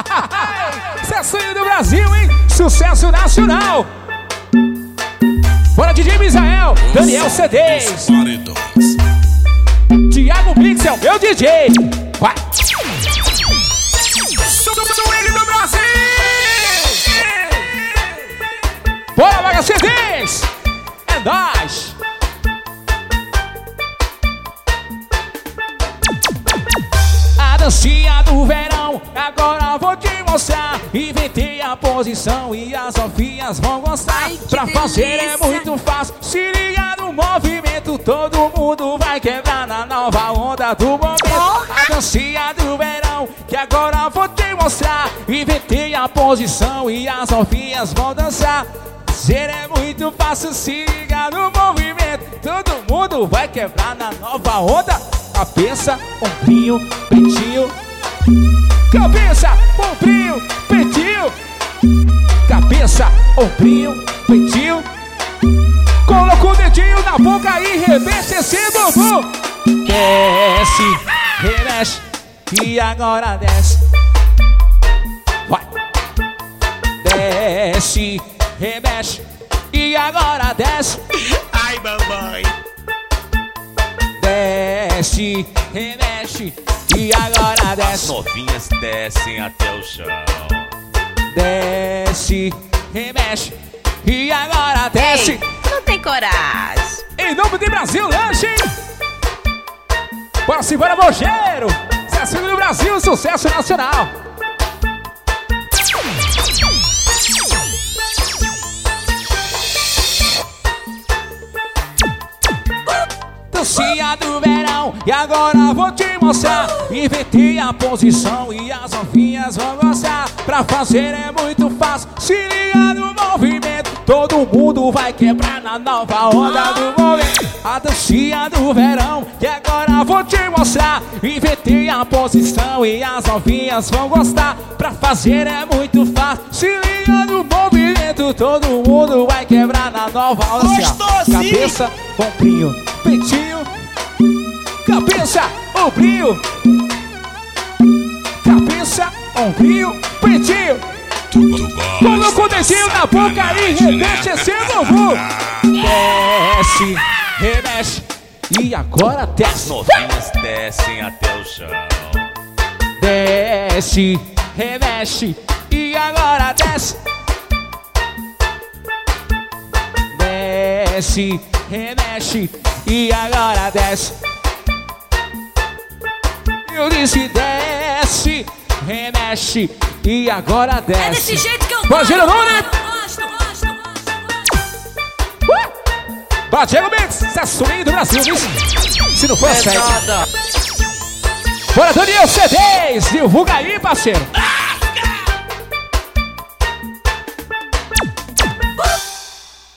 Sucesso do Brasil, hein? Sucesso nacional. Bora DJ Misael, Daniel CDs, Thiago Mix é o meu DJ. Vai. Sou ele do Brasil. Bora, Vaga CDs. É nóis. A dancinha do verão, agora vou te mostrar. Inventei a posição e as novinhas vão gostar. Ai, pra fazer delícia. é muito fácil. Se liga no movimento, todo mundo vai quebrar na nova onda do momento. A dancinha do verão, que agora vou te mostrar. Inventei a posição e as novinhas vão dançar. Fazer é muito fácil, se liga no movimento, todo mundo vai quebrar na nova onda. Cabeça, ombrinho, peitinho. Cabeça, ombrinho, peitinho. Cabeça, ombrinho, peitinho. Coloca o dedinho na boca e remexe esse bumbum. Desce, remexe e agora desce. Vai. Desce, remexe e agora desce. Ai, mamãe. Desce, remexe e agora As desce. novinhas descem até o chão. Desce, remexe e agora desce. Ei, não tem coragem. Em nome de Brasil Lanche. Bora embora, Mogeiro. Sucesso do Brasil, sucesso nacional. Dancinha do verão, e agora vou te mostrar. Inventei a posição e as novinhas vão gostar. Pra fazer é muito fácil, se liga no movimento, todo mundo vai quebrar na nova onda do momento. A dancinha do verão, e agora vou te mostrar. Inventei a posição e as novinhas vão gostar. Pra fazer é muito fácil, se liga no movimento, todo mundo vai quebrar na nova onda. Gostosinho. Cabeça, ombrinho, peitinho. Cabeça, ombrinho. Cabeça, ombrinho, peitinho. Coloca o dedinho na boca e remexe esse bumbum. Desce, remexe e agora As desce. novinhas descem até o chão. Desce, remexe e agora desce. Desce, remexe e agora desce. Eu disse desce, remexe e agora desce. É desse jeito que eu Bora, gosto. Giro Nunes. Gosto. Bora, Diego Mix, sucesso do Brasil, viu? Se não for certo. Bora, Daniel CDs, divulga aí, parceiro.